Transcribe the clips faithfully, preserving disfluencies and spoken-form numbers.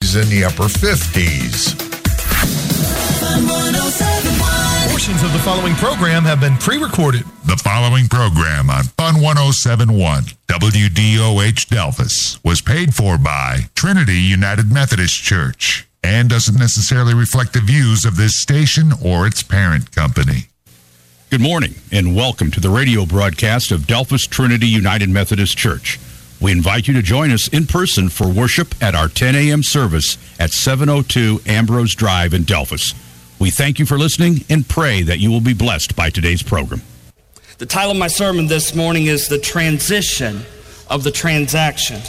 highs in the upper fifties. Portions of the following program have been pre-recorded. The following program on Fun one oh seven point one W D O H Delphus was paid for by Trinity United Methodist Church and doesn't necessarily reflect the views of this station or its parent company. Good morning and welcome to the radio broadcast of Delphus Trinity United Methodist Church. We invite you to join us in person for worship at our ten a.m. service at seven oh two Ambrose Drive in Delphus. We thank you for listening and pray that you will be blessed by today's program. The title of my sermon this morning is The Transition of the Transaction.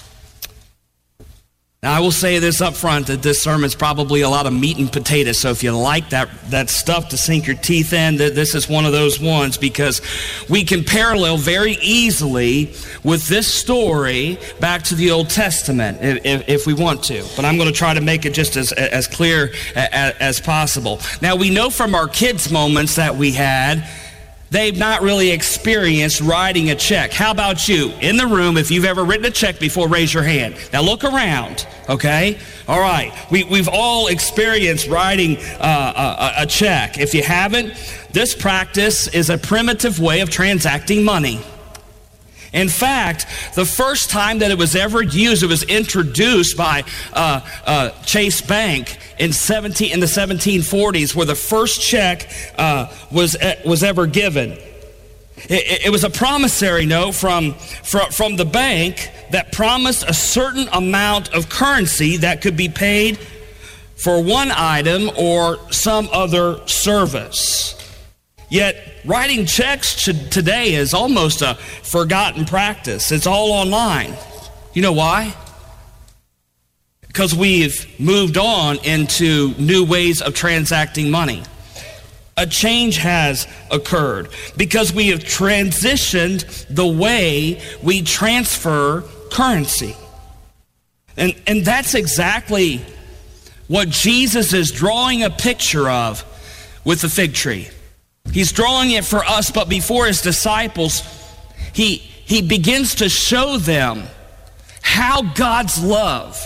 Now, I will say this up front, that this sermon is probably a lot of meat and potatoes, so if you like that, that stuff to sink your teeth in, this is one of those ones, because we can parallel very easily with this story back to the Old Testament, if, if we want to. But I'm going to try to make it just as, as clear as, as possible. Now, we know from our kids' moments that we had, they've not really experienced writing a check. How about you? In the room, if you've ever written a check before, raise your hand. Now look around, okay? All right. We, we've all experienced writing uh, a, a check. If you haven't, this practice is a primitive way of transacting money. In fact, the first time that it was ever used, it was introduced by uh, uh, Chase Bank in seventeen in the seventeen forties, where the first check uh, was uh, was ever given. It, it was a promissory note from, from from the bank that promised a certain amount of currency that could be paid for one item or some other service. Yet, writing checks today is almost a forgotten practice. It's all online. You know why? Because we've moved on into new ways of transacting money. A change has occurred because we have transitioned the way we transfer currency. And, and that's exactly what Jesus is drawing a picture of with the fig tree. He's drawing it for us, but before his disciples, he, he begins to show them how God's love,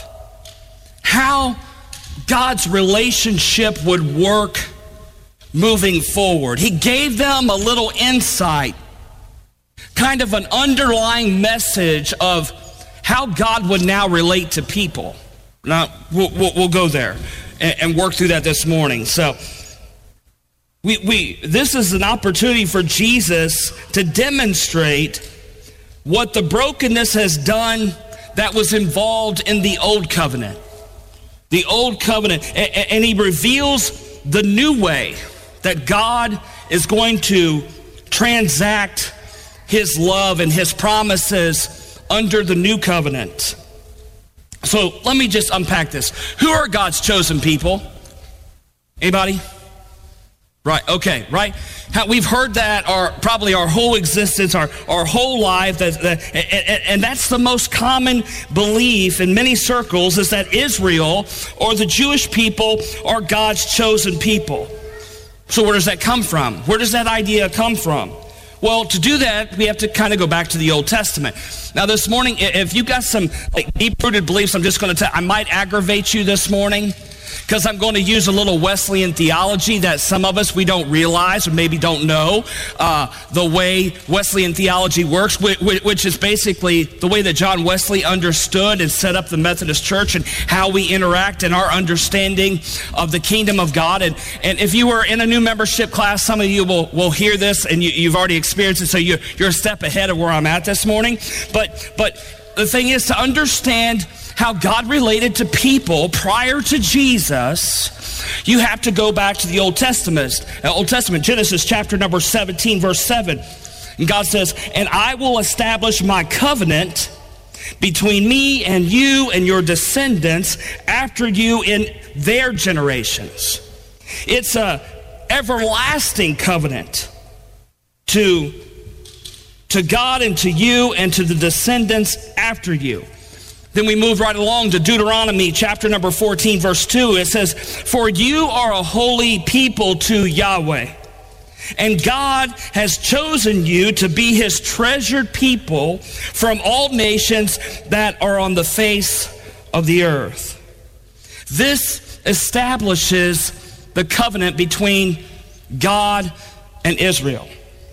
how God's relationship would work moving forward. He gave them a little insight, kind of an underlying message of how God would now relate to people. Now, we'll, we'll, we'll go there and, and work through that this morning. So, We, we, this is an opportunity for Jesus to demonstrate what the brokenness has done that was involved in the old covenant. The old covenant, and, and he reveals the new way that God is going to transact his love and his promises under the new covenant. So let me just unpack this. Who are God's chosen people? Anybody? Right, okay, right? How, we've heard that our probably our whole existence, our, our whole life, that, that, and, and that's the most common belief in many circles, is that Israel or the Jewish people are God's chosen people. So where does that come from? Where does that idea come from? Well, to do that, we have to kind of go back to the Old Testament. Now, this morning, if you've got some like deep-rooted beliefs, I'm just going to tell, I might aggravate you this morning, because I'm going to use a little Wesleyan theology that some of us, we don't realize or maybe don't know uh, the way Wesleyan theology works, which, which is basically the way that John Wesley understood and set up the Methodist Church and how we interact in our understanding of the kingdom of God. And, and if you were in a new membership class, some of you will, will hear this and you, you've already experienced it, so you're, you're a step ahead of where I'm at this morning. But, but the thing is, to understand how God related to people prior to Jesus, you have to go back to the Old Testament. Old Testament, Genesis chapter number seventeen, verse seven. And God says, "And I will establish my covenant between me and you and your descendants after you in their generations." It's a everlasting covenant to, to God and to you and to the descendants after you. Then we move right along to Deuteronomy chapter number fourteen, verse two. It says, "For you are a holy people to Yahweh, and God has chosen you to be his treasured people from all nations that are on the face of the earth." This establishes the covenant between God and Israel.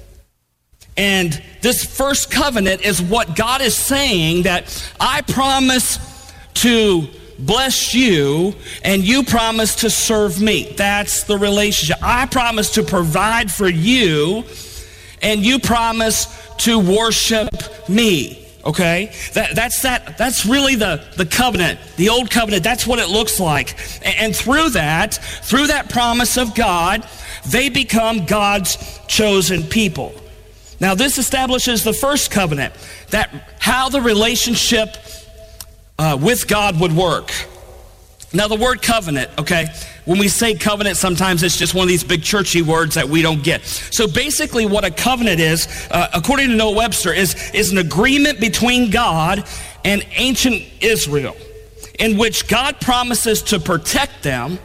And this first covenant is what God is saying, that I promise to bless you and you promise to serve me. That's the relationship. I promise to provide for you and you promise to worship me. Okay? That, that's that. That's really the, the covenant, the old covenant. That's what it looks like. And, and through that, through that promise of God, they become God's chosen people. Now, this establishes the first covenant, that how the relationship uh, with God would work. Now, the word covenant, okay, when we say covenant, sometimes it's just one of these big churchy words that we don't get. So basically what a covenant is, uh, according to Noah Webster, is, is an agreement between God and ancient Israel, in which God promises to protect them,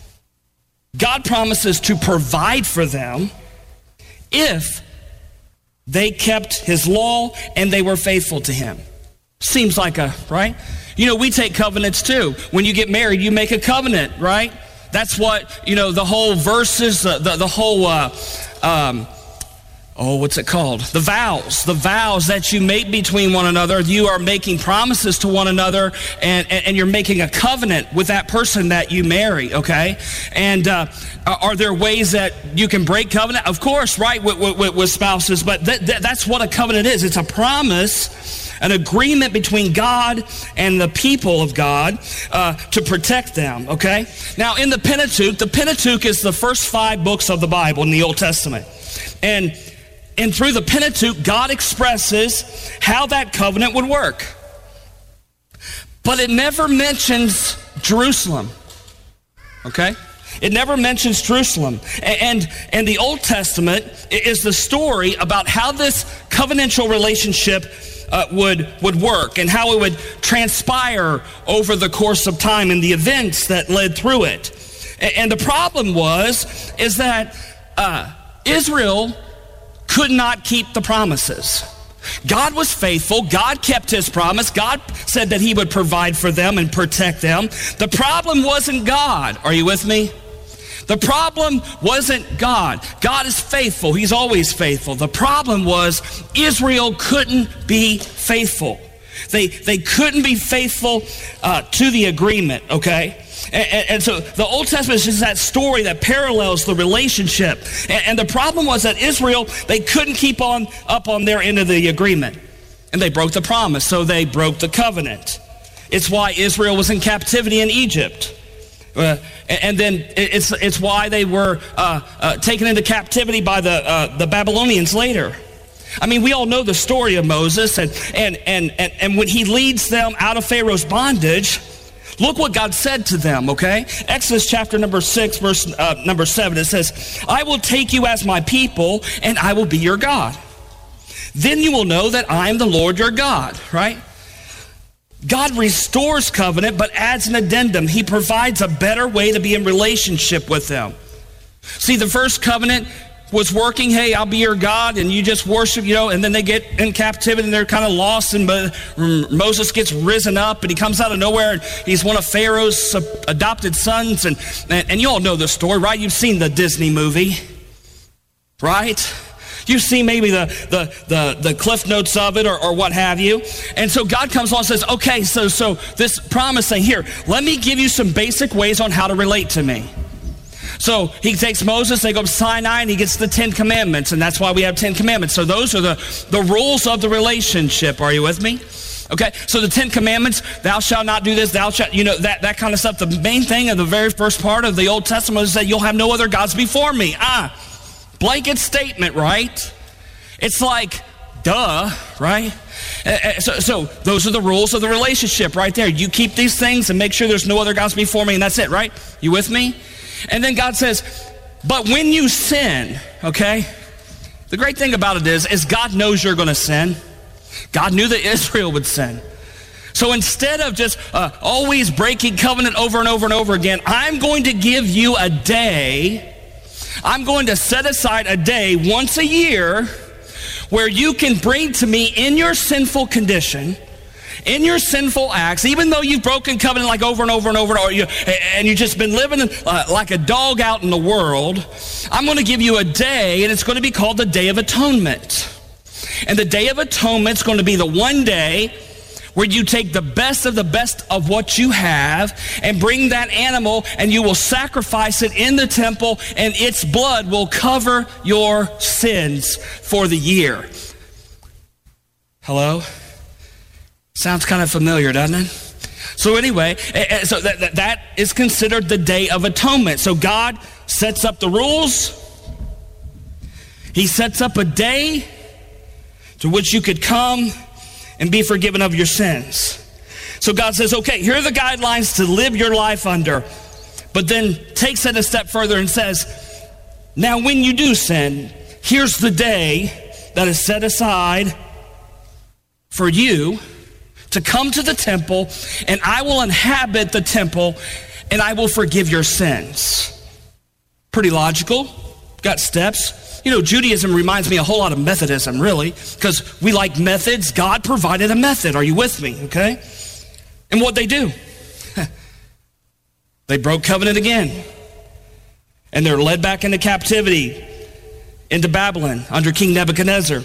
God promises to provide for them if they kept his law and they were faithful to him. Seems like a, right? You know, we take covenants too. When you get married, you make a covenant, right? That's what, you know, the whole verses, the, the, the whole, uh, um, oh, what's it called? The vows, the vows that you make between one another. You are making promises to one another, and, and, and you're making a covenant with that person that you marry, okay? And uh, are there ways that you can break covenant? Of course, right, with, with, with spouses, but th- th- that's what a covenant is. It's a promise, an agreement between God and the people of God uh, to protect them, okay? Now, in the Pentateuch, the Pentateuch is the first five books of the Bible in the Old Testament. And And through the Pentateuch, God expresses how that covenant would work. But it never mentions Jerusalem, okay? It never mentions Jerusalem. And, and the Old Testament is the story about how this covenantal relationship uh, would, would work and how it would transpire over the course of time and the events that led through it. And the problem was, is that uh, Israel could not keep the promises. God was faithful. God kept his promise. God said that he would provide for them and protect them. The problem wasn't God. Are you with me? The problem wasn't God. God is faithful. He's always faithful. The problem was Israel couldn't be faithful. They, they couldn't be faithful uh, to the agreement, okay? And, and so the Old Testament is just that story that parallels the relationship. And, and the problem was that Israel, they couldn't keep on up on their end of the agreement. And they broke the promise, so they broke the covenant. It's why Israel was in captivity in Egypt. Uh, and then it's it's why they were uh, uh, taken into captivity by the uh, the Babylonians later. I mean, we all know the story of Moses, and and and and, and when he leads them out of Pharaoh's bondage, look what God said to them, okay? Exodus chapter number six, verse uh, number seven, it says, I will take you as my people, and I will be your God. Then you will know that I am the Lord your God, right? God restores covenant, but adds an addendum. He provides a better way to be in relationship with them. See, the first covenant was working, hey, I'll be your God, and you just worship, you know, and then they get in captivity and they're kind of lost, and Moses gets risen up and he comes out of nowhere and he's one of Pharaoh's adopted sons, and, and, and you all know the story, right? You've seen the Disney movie, right? You've seen maybe the, the, the, the cliff notes of it or, or what have you. And so God comes along and says, okay, so, so this promise thing here, let me give you some basic ways on how to relate to me. So he takes Moses, they go to Sinai, and he gets the Ten Commandments, and that's why we have Ten Commandments. So those are the, the rules of the relationship. Are you with me? Okay, so the Ten Commandments, thou shalt not do this, thou shalt, you know, that, that kind of stuff. The main thing of the very first part of the Old Testament is that you'll have no other gods before me. Ah, blanket statement, right? It's like, duh, right? So, so those are the rules of the relationship right there. You keep these things and make sure there's no other gods before me, and that's it, right? You with me? And then God says, but when you sin, okay, the great thing about it is, is God knows you're going to sin. God knew that Israel would sin. So instead of just uh, always breaking covenant over and over and over again, I'm going to give you a day, I'm going to set aside a day once a year where you can bring to me in your sinful condition, in your sinful acts, even though you've broken covenant like over and over and over, or you, and you've just been living uh, like a dog out in the world, I'm going to give you a day, and it's going to be called the Day of Atonement. And the Day of Atonement is going to be the one day where you take the best of the best of what you have and bring that animal, and you will sacrifice it in the temple, and its blood will cover your sins for the year. Hello? Sounds kind of familiar, doesn't it? So anyway, so that, that, that is considered the Day of Atonement. So God sets up the rules. He sets up a day to which you could come and be forgiven of your sins. So God says, okay, here are the guidelines to live your life under, but then takes it a step further and says, now when you do sin, here's the day that is set aside for you to come to the temple, and I will inhabit the temple, and I will forgive your sins. Pretty logical, got steps. You know, Judaism reminds me a whole lot of Methodism, really, because we like methods. God provided a method. Are you with me, okay? And what they do? They broke covenant again. And they're led back into captivity, into Babylon, under King Nebuchadnezzar.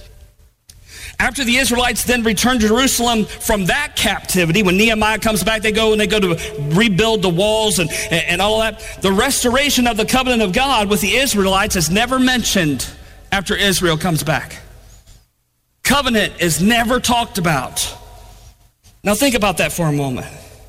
After the Israelites then return to Jerusalem from that captivity, when Nehemiah comes back, they go and they go to rebuild the walls and, and all that. The restoration of the covenant of God with the Israelites is never mentioned after Israel comes back. Covenant is never talked about. Now think about that for a moment.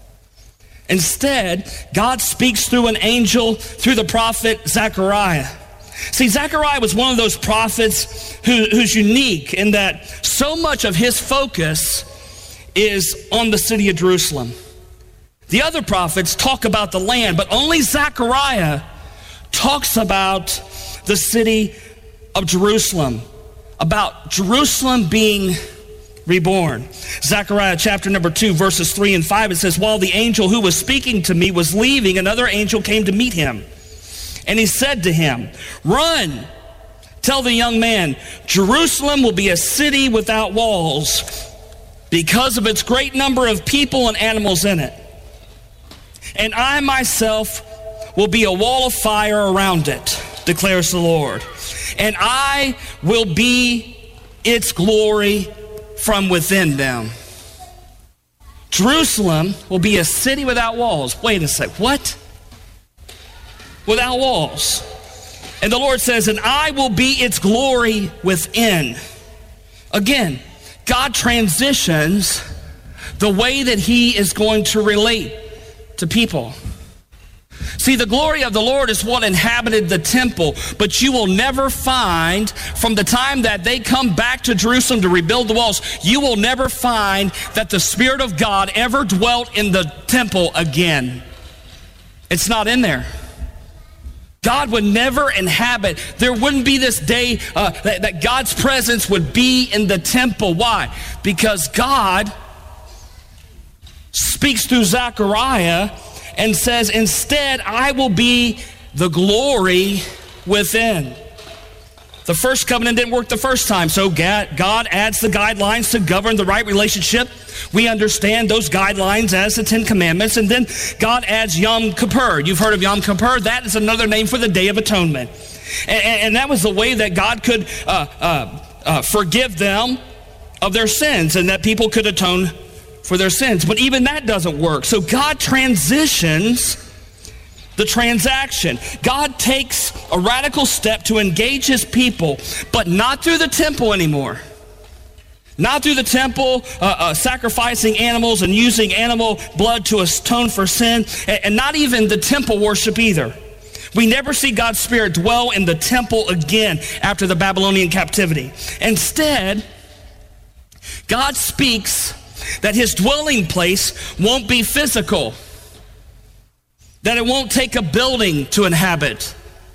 Instead, God speaks through an angel, through the prophet Zechariah. See, Zechariah was one of those prophets who, who's unique in that so much of his focus is on the city of Jerusalem. The other prophets talk about the land, but only Zechariah talks about the city of Jerusalem, about Jerusalem being reborn. Zechariah chapter number two, verses three and five, it says, while the angel who was speaking to me was leaving, another angel came to meet him. And he said to him, run, tell the young man, Jerusalem will be a city without walls because of its great number of people and animals in it. And I myself will be a wall of fire around it, declares the Lord. And I will be its glory from within them. Jerusalem will be a city without walls. Wait a sec, what? Without walls. And the Lord says, and I will be its glory within. Again, God transitions the way that he is going to relate to people. See, the glory of the Lord is what inhabited the temple, but you will never find, from the time that they come back to Jerusalem to rebuild the walls, you will never find that the Spirit of God ever dwelt in the temple again. It's not in there. God would never inhabit. There wouldn't be this day uh, that, that God's presence would be in the temple. Why? Because God speaks through Zechariah and says, instead, I will be the glory within. The first covenant didn't work the first time, so God adds the guidelines to govern the right relationship. We understand those guidelines as the Ten Commandments, and then God adds Yom Kippur. You've heard of Yom Kippur? That is another name for the Day of Atonement. And, and that was the way that God could uh, uh, uh, forgive them of their sins, and that people could atone for their sins. But even that doesn't work. So God transitions the transaction. God takes a radical step to engage his people, but not through the temple anymore. Not through the temple, uh, uh, sacrificing animals and using animal blood to atone for sin, and, and not even the temple worship either. We never see God's Spirit dwell in the temple again after the Babylonian captivity. Instead, God speaks that his dwelling place won't be physical, that it won't take a building to inhabit.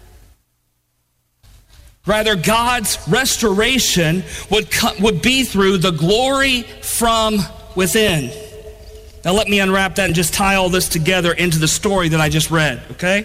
Rather, God's restoration would come, would be through the glory from within. Now let me unwrap that and just tie all this together into the story that I just read, okay?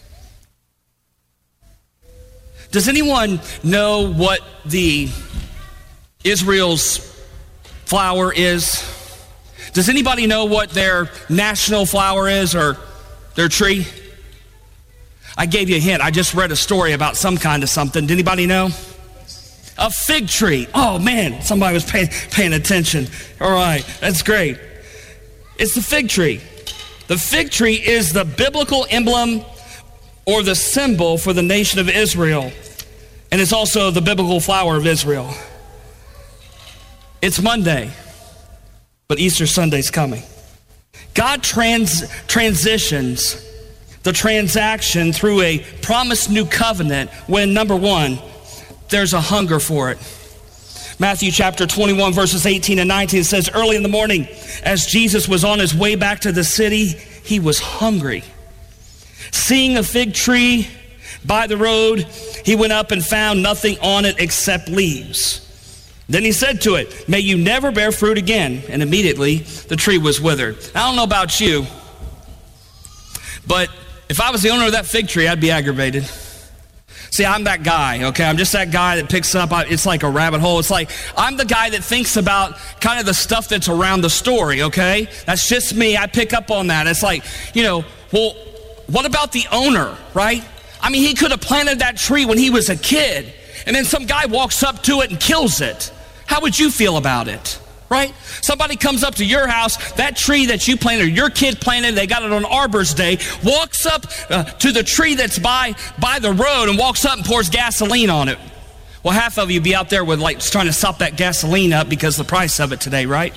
Does anyone know what the Israel's flour is? Does anybody know what their national flower is or their tree? I gave you a hint. I just read a story about some kind of something. Did anybody know? A fig tree. Oh man, somebody was paying, paying attention. All right, that's great. It's the fig tree. The fig tree is the biblical emblem or the symbol for the nation of Israel. And it's also the biblical flower of Israel. It's Monday, but Easter Sunday's coming. God trans- transitions the transaction through a promised new covenant when, number one, there's a hunger for it. Matthew chapter twenty-one, verses eighteen and nineteen says, early in the morning, as Jesus was on his way back to the city, he was hungry. Seeing a fig tree by the road, he went up and found nothing on it except leaves. Then he said to it, may you never bear fruit again. And immediately the tree was withered. I don't know about you, but if I was the owner of that fig tree, I'd be aggravated. See, I'm that guy, okay? I'm just that guy that picks up, it's like a rabbit hole. It's like, I'm the guy that thinks about kind of the stuff that's around the story, okay? That's just me. I pick up on that. It's like, you know, well, what about the owner, right? I mean, he could have planted that tree when he was a kid, and then some guy walks up to it and kills it. How would you feel about it, right? Somebody comes up to your house, that tree that you planted, or your kid planted, they got it on Arbor's Day, walks up uh, to the tree that's by, by the road and walks up and pours gasoline on it. Well, half of you be out there with like trying to sop that gasoline up because of the price of it today, right?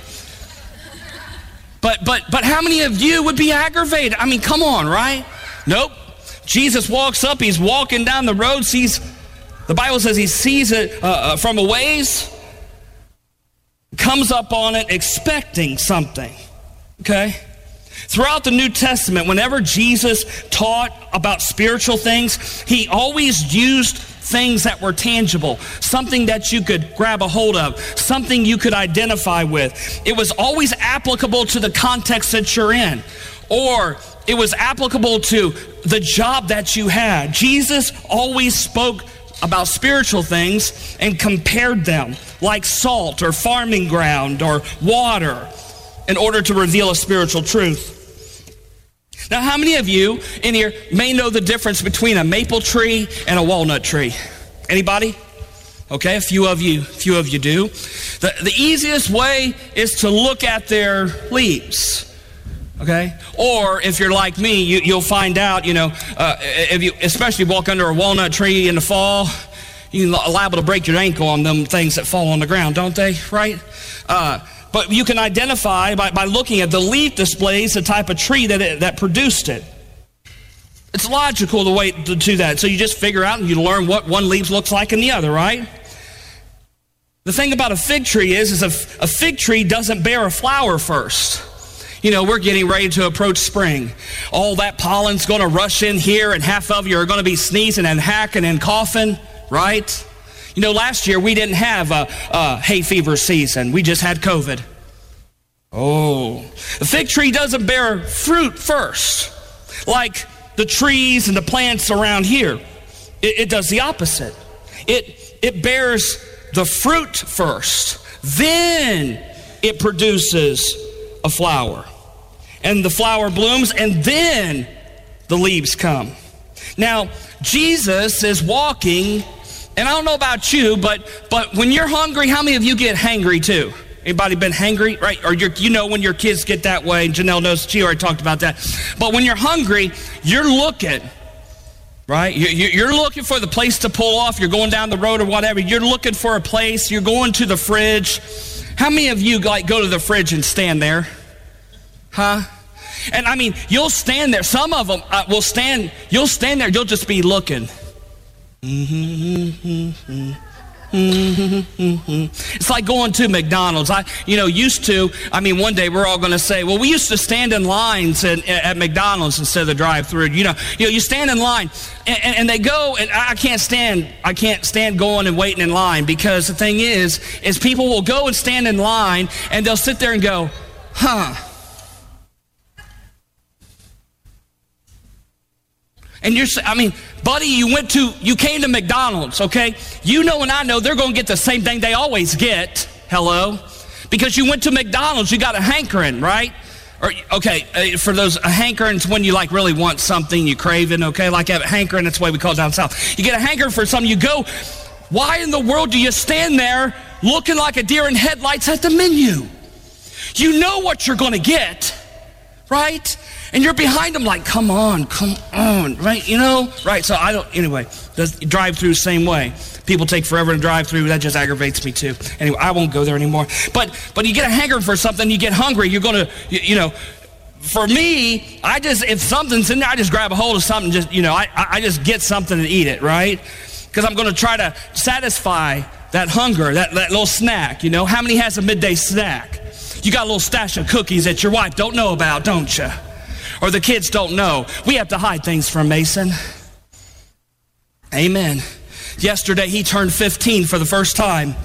But, but, but how many of you would be aggravated? I mean, come on, right? Nope. Jesus walks up, he's walking down the road, sees, the Bible says he sees it uh, uh, from a ways, comes up on it expecting something, okay? Throughout the New Testament, whenever Jesus taught about spiritual things, he always used things that were tangible, something that you could grab a hold of, something you could identify with. It was always applicable to the context that you're in, or it was applicable to the job that you had. Jesus always spoke about spiritual things and compared them like salt or farming ground or water in order to reveal a spiritual truth. Now, how many of you in here may know the difference between a maple tree and a walnut tree? Anybody? Okay, a few of you, a few of you do. The, the easiest way is to look at their leaves. Okay? Or if you're like me, you, you'll find out, you know, uh, if you especially walk under a walnut tree in the fall, you're liable to break your ankle on them things that fall on the ground, don't they? Right? Uh, but you can identify by, by looking at the leaf displays the type of tree that it, that produced it. It's logical the way to do that. So you just figure out and you learn what one leaf looks like in the other, right? The thing about a fig tree is, is a, a fig tree doesn't bear a flower first. You know, we're getting ready to approach spring. All that pollen's going to rush in here, and half of you are going to be sneezing and hacking and coughing, right? You know, last year we didn't have a, a hay fever season. We just had COVID. Oh, the fig tree doesn't bear fruit first, like the trees and the plants around here. It, it does the opposite. It, it bears the fruit first. Then it produces a flower. And the flower blooms, and then the leaves come. Now, Jesus is walking, and I don't know about you, but but when you're hungry, how many of you get hangry too? Anybody been hangry, right? Or you're, you know when your kids get that way, Janelle knows, she already talked about that. But when you're hungry, you're looking, right? You're looking for the place to pull off. You're going down the road or whatever. You're looking for a place. You're going to the fridge. How many of you like go to the fridge and stand there? Huh? And I mean, you'll stand there. Some of them uh, will stand, you'll stand there, you'll just be looking. It's like going to McDonald's. I, you know, used to, I mean, one day we're all going to say, well, we used to stand in lines at, at McDonald's instead of the drive-through. You know, you know, you stand in line, and, and, and they go, and I can't stand, I can't stand going and waiting in line, because the thing is, is people will go and stand in line, and they'll sit there and go, huh. And you're, I mean, buddy, you went to, you came to McDonald's, okay? You know and I know they're going to get the same thing they always get. Hello? Because you went to McDonald's, you got a hankering, right? Or, okay, uh, for those, a hankering is when you like really want something, you crave it, okay? Like a hankering, that's the way we call it down south. You get a hankering for something, you go, why in the world do you stand there looking like a deer in headlights at the menu? You know what you're going to get, right? And you're behind them like, come on, come on, right? You know, right? So I don't, anyway, the drive-through same way. People take forever to drive through. That just aggravates me too. Anyway, I won't go there anymore. But but you get a hankering for something, you get hungry, you're going to, you, you know, for me, I just, if something's in there, I just grab a hold of something, just, you know, I, I just get something and eat it, right? Because I'm going to try to satisfy that hunger, that, that little snack, you know. How many has a midday snack? You got a little stash of cookies that your wife don't know about, don't you? Or the kids don't know. We have to hide things from Mason. Amen. Yesterday, he turned fifteen for the first time.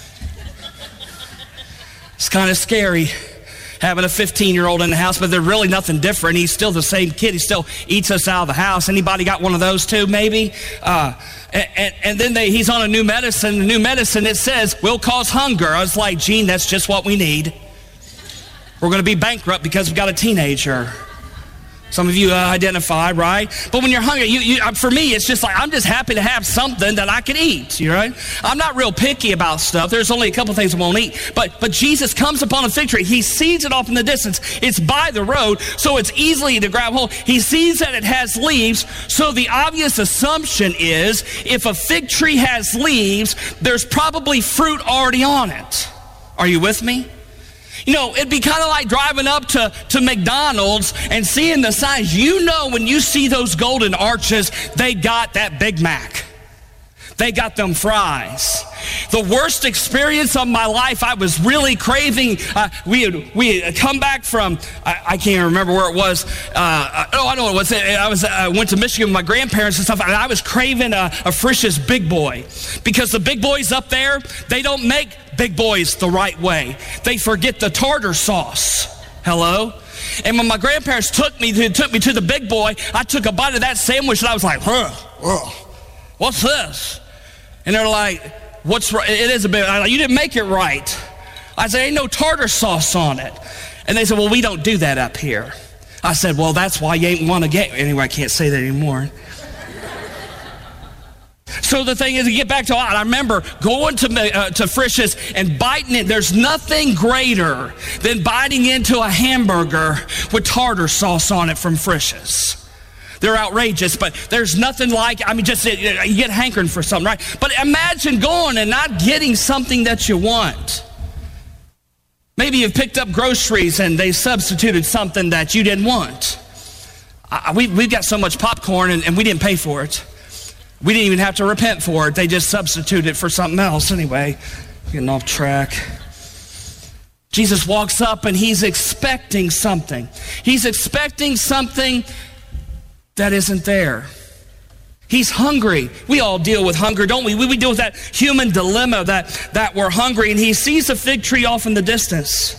It's kind of scary having a fifteen-year-old in the house, but there's really nothing different. He's still the same kid. He still eats us out of the house. Anybody got one of those too, maybe? Uh, and, and, and then they, he's on a new medicine. The new medicine, it says, will cause hunger. I was like, Gene, that's just what we need. We're going to be bankrupt because we've got a teenager. Some of you uh, identify, right? But when you're hungry, you, you, for me, it's just like, I'm just happy to have something that I can eat, you right? I'm not real picky about stuff. There's only a couple things I won't eat. But but Jesus comes upon a fig tree. He sees it off in the distance. It's by the road, so it's easily to grab hold. He sees that it has leaves, so the obvious assumption is if a fig tree has leaves, there's probably fruit already on it. Are you with me? You know, it'd be kind of like driving up to, to McDonald's and seeing the signs. You know, when you see those golden arches, they got that Big Mac. They got them fries. The worst experience of my life, I was really craving. Uh, we had we had come back from, I, I can't even remember where it was. Uh, oh, I know what it was. I was I went to Michigan with my grandparents and stuff, and I was craving a, a Frisch's Big Boy. Because the Big Boys up there, they don't make Big Boys the right way. They forget the tartar sauce. Hello? And when my grandparents took me to, took me to the Big Boy, I took a bite of that sandwich, and I was like, huh, huh, what's this? And they're like, what's right? It is a bit, like, you didn't make it right. I said, ain't no tartar sauce on it. And they said, well, we don't do that up here. I said, well, that's why you ain't want to get, anyway, I can't say that anymore. So the thing is, to get back to, I remember going to uh, to Frisch's and biting it. There's nothing greater than biting into a hamburger with tartar sauce on it from Frisch's. They're outrageous, but there's nothing like, I mean, just, you get hankering for something, right? But imagine going and not getting something that you want. Maybe you've picked up groceries and they substituted something that you didn't want. I, we, we've got so much popcorn and, and we didn't pay for it. We didn't even have to repent for it. They just substituted it for something else. Anyway, getting off track. Jesus walks up and he's expecting something. He's expecting something that isn't there. He's hungry. We all deal with hunger, don't we? We, we deal with that human dilemma that, that we're hungry, and he sees a fig tree off in the distance.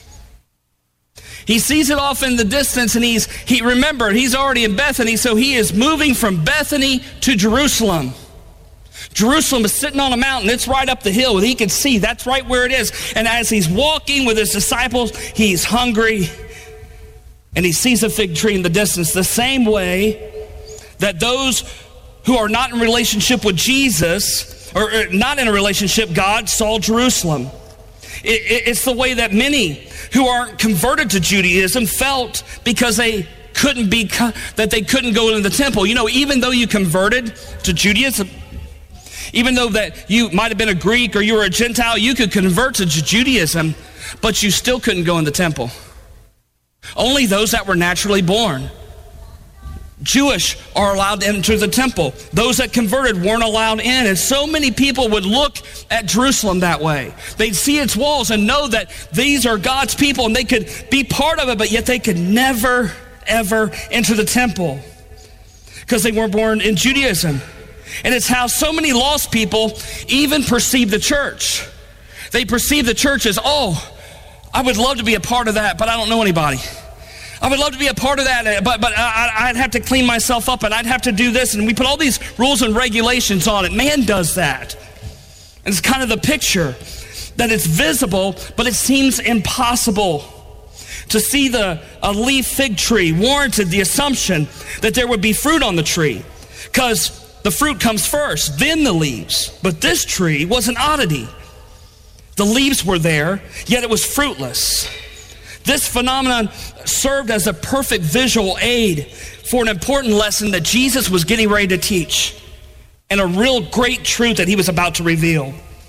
He sees it off in the distance, and he's, he remember, he's already in Bethany, so he is moving from Bethany to Jerusalem. Jerusalem is sitting on a mountain. It's right up the hill. He can see that's right where it is. And as he's walking with his disciples, he's hungry. And he sees a fig tree in the distance, the same way that those who are not in relationship with Jesus, or not in a relationship, God saw Jerusalem. It, it, it's the way that many who aren't converted to Judaism felt because they couldn't be, that they couldn't go into the temple. You know, even though you converted to Judaism, even though that you might have been a Greek or you were a Gentile, you could convert to Judaism, but you still couldn't go in the temple. Only those that were naturally born Jewish are allowed to enter the temple. Those that converted weren't allowed in. And so many people would look at Jerusalem that way. They'd see its walls and know that these are God's people and they could be part of it, but yet they could never, ever enter the temple because they weren't born in Judaism. And it's how so many lost people even perceive the church. They perceive the church as, oh, I would love to be a part of that, but I don't know anybody. I would love to be a part of that, but, but I, I'd have to clean myself up and I'd have to do this. And we put all these rules and regulations on it. Man does that. And it's kind of the picture. that it's visible, but it seems impossible. To see the a leaf fig tree warranted the assumption that there would be fruit on the tree, because the fruit comes first, then the leaves. But this tree was an oddity. The leaves were there, yet it was fruitless. This phenomenon served as a perfect visual aid for an important lesson that Jesus was getting ready to teach, and a real great truth that he was about to reveal.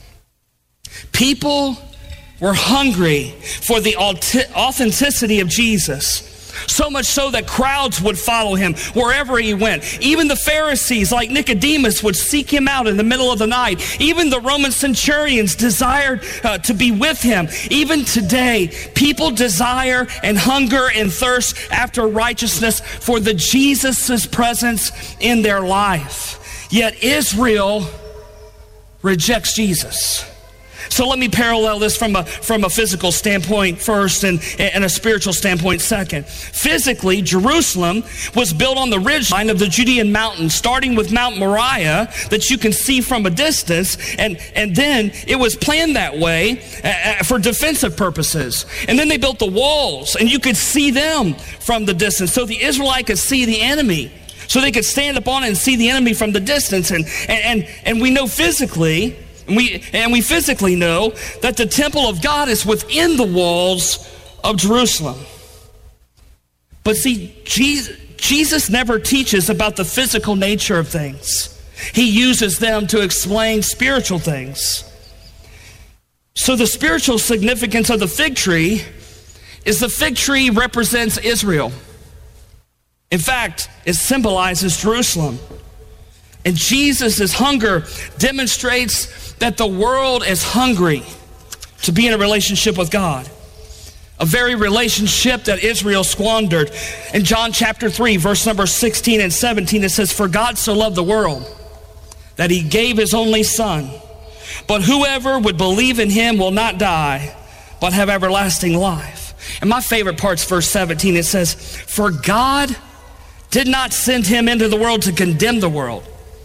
People were hungry for the authenticity of Jesus, so much so that crowds would follow him wherever he went. Even the Pharisees, like Nicodemus, would seek him out in the middle of the night. Even the Roman centurions desired uh, to be with him. Even today, people desire and hunger and thirst after righteousness for the Jesus' presence in their life. Yet Israel rejects Jesus. So let me parallel this from a from a physical standpoint first and, and a spiritual standpoint second. Physically, Jerusalem was built on the ridgeline of the Judean mountains, starting with Mount Moriah that you can see from a distance, and, and then it was planned that way uh, for defensive purposes. And then they built the walls, and you could see them from the distance, so the Israelite could see the enemy. So they could stand up on it and see the enemy from the distance. And and and, and we know physically, And we, and we physically know that the temple of God is within the walls of Jerusalem. But see, Jesus, Jesus never teaches about the physical nature of things. He uses them to explain spiritual things. So the spiritual significance of the fig tree is the fig tree represents Israel. In fact, it symbolizes Jerusalem. And Jesus' hunger demonstrates that the world is hungry to be in a relationship with God. A very relationship that Israel squandered. In John chapter three, verse number sixteen and seventeen, it says, "For God so loved the world that he gave his only son. But whoever would believe in him will not die, but have everlasting life." And my favorite part's verse seventeen. It says, "For God did not send him into the world to condemn the world,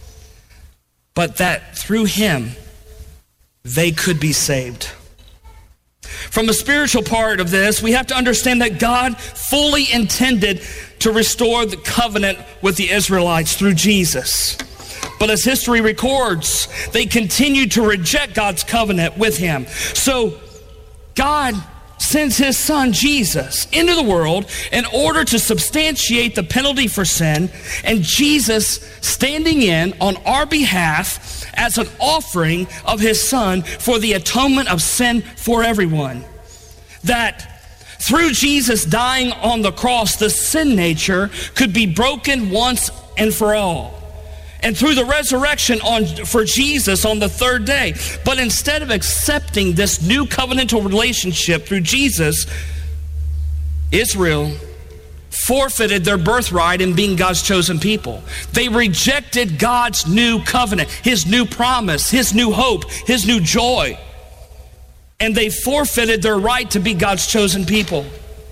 but that through him they could be saved." From the spiritual part of this, we have to understand that God fully intended to restore the covenant with the Israelites through Jesus. But as history records, they continued to reject God's covenant with him. So God sends his son Jesus into the world in order to substantiate the penalty for sin, and Jesus standing in on our behalf as an offering of his son for the atonement of sin for everyone. That through Jesus dying on the cross, the sin nature could be broken once and for all. And through the resurrection on for Jesus on the third day. But instead of accepting this new covenantal relationship through Jesus, Israel forfeited their birthright in being God's chosen people. They rejected God's new covenant, his new promise, his new hope, his new joy. And they forfeited their right to be God's chosen people.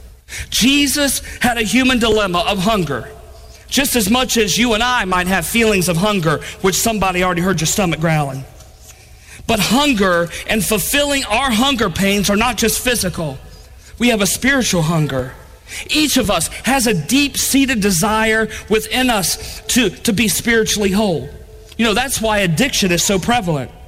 Jesus had a human dilemma of hunger. Just as much as you and I might have feelings of hunger, which somebody already heard your stomach growling. But hunger and fulfilling our hunger pains are not just physical. We have a spiritual hunger. Each of us has a deep-seated desire within us to, to be spiritually whole. You know, that's why addiction is so prevalent.